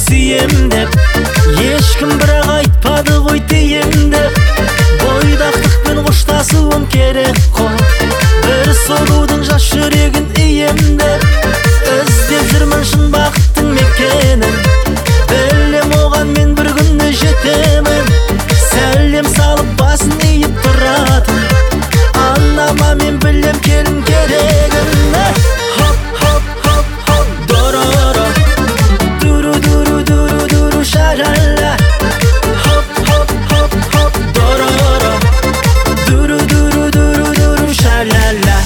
сүйем деп. Ешкім бірақ айтпады ғой дейім деп. Бойдақтықпен қоштасуым керек қой. Бір сұлудың жас жүрегін ием деп. Іздеп жүрмін шын бақыттың мекенін. Білем оған мен бір күні жетемін. Сәлем салып басын иіп тұратын анама мен білем келін керегін. Хоп, хоп, хоп, хоп, дороро, дуру, дуру, дуру, дуру, шарала. Хоп, хоп, хоп, хоп, дороро, дуру, дуру, дуру, дуру, шарала.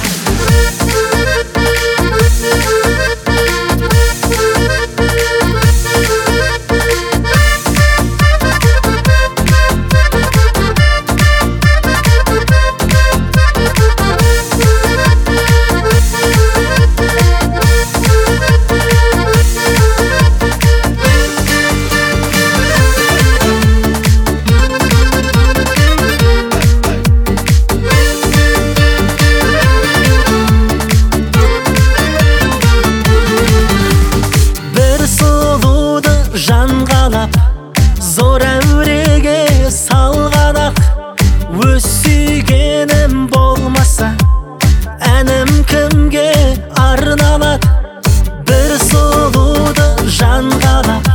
Жан қалап, зор әуреге салғанақ. Өз сүйгенім болмаса, әнім кімге арналады? Бір сұлуды жан қалап,